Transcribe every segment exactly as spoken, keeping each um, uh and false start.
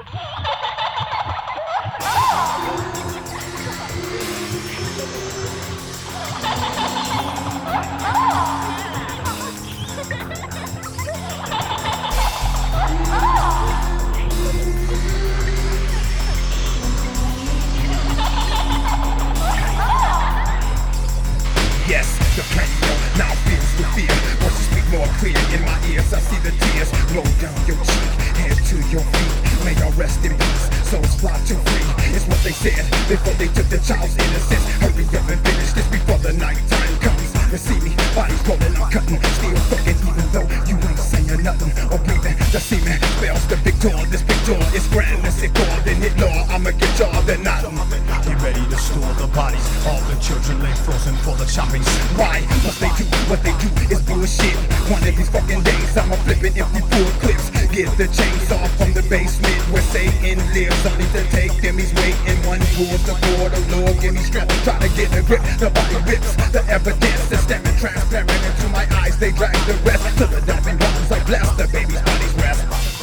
Yes, the radio now feels the fear. Voices speak more clear in my ears. I see the tears roll down your cheek, head to your feet. May y'all rest in peace, souls fly to free. It's what they said before they took the child's innocence. Hurry up and finish this before the night time comes. And see me, bodies rolling, I'm cutting, still fucking, even though you ain't saying nothing or breathing. The semen spells the big door. This big door is grand, let's hit more than hit law. I'ma get y'all than nothing. Get ready to store the bodies. All the children lay frozen for the chopping. Why must they do what they do is bullshit? One of these fucking days I'ma flip it empty full clips. Get the chainsaw from the basement where Satan lives. Only to take them, he's waiting. One pulls the cord, oh Lord, give me strength. Try to get a grip, the body rips. The evidence is staring transparent into my eyes. They drag the rest to the diving grounds. I bless the baby's body's rest.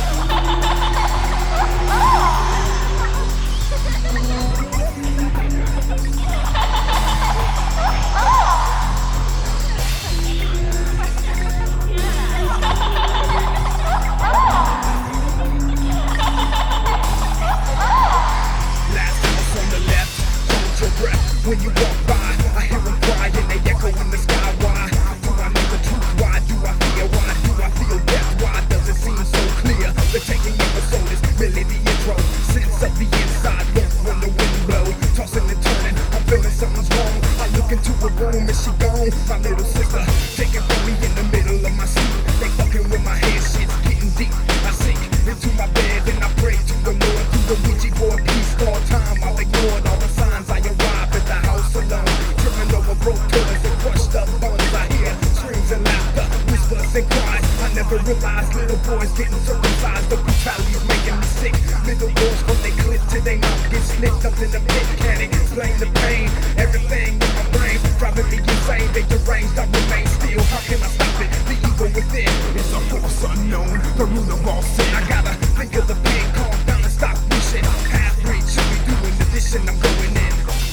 When you walk by, I hear them cry and they echo in the sky. Why do I know the truth? Why do I fear? Why do I feel death? Why does it seem so clear? The taking episode is really the intro. Sense of the inside, look when the wind blows. Tossing and turning, I'm feeling something's wrong. I look into a room, is she gone? My little sister, taking from me in the middle of my sleep. They fucking with my head, shit's getting deep. I sink into my bed and I pray to the Lord, to the Ouija board, peace, all time. I've ignored all the signs. I arrive at the house alone, tripping over broke toys and crushed up bones. I hear screams and laughter, whispers and cries. I never realized little boys getting circumcised. The brutality's making me sick. Little boys from they clip till they mouth get snipped up in the pit. Can't explain the pain, everything in my brain driving me insane. They deranged, I remain still. How can I stop it? The ego within is a force unknown, the root of all sin. I gotta think of the pain, calm down and stop wishing. Half breed should be doing the dishing. I'm going in.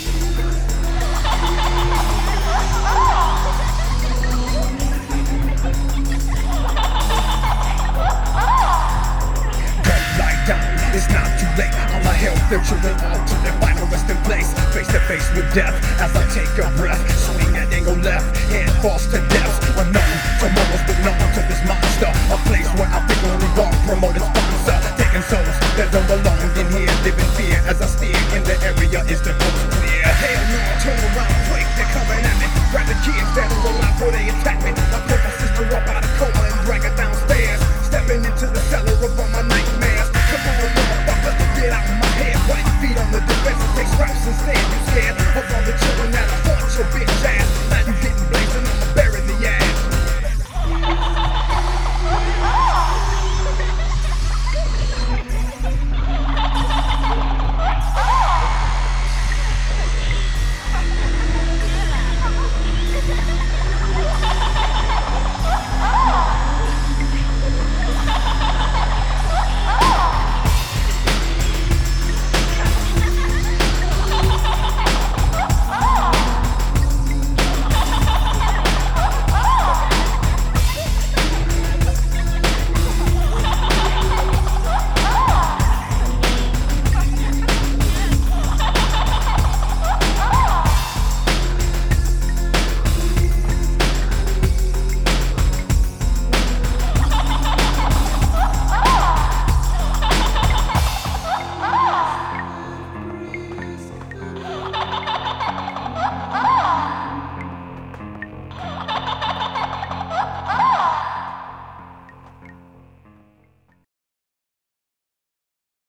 It's not too late, I'ma help their children all to their final resting place. Face to face with death as I take a breath. Swing and angle left, head falls to depths. Unknown, tomorrow's belong to this monster. A place where I think only God promote and sponsor. Taking souls that don't belong in here. Live in fear as I steer in the area is the most clear. Hell no, turn around quick, they're coming at me. Grab the kids that are alive before they attack me. I pull my sister up out of coma and drag her downstairs. Stepping into the cellar of all my nightmares. Come on, motherfucker, get out of my head. White feet on the defensive, take straps instead.